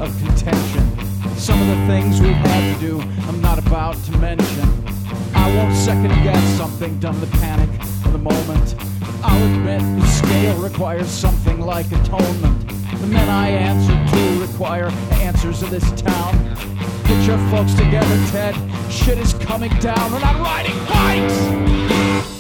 of contention. Some of the things we've had to do, I'm not about to mention. I won't second guess something done to panic for the moment. I'll admit the scale requires something like atonement. The men I answer to require answers of this town. Get your folks together, Ted. Shit is coming down. We're not riding bikes!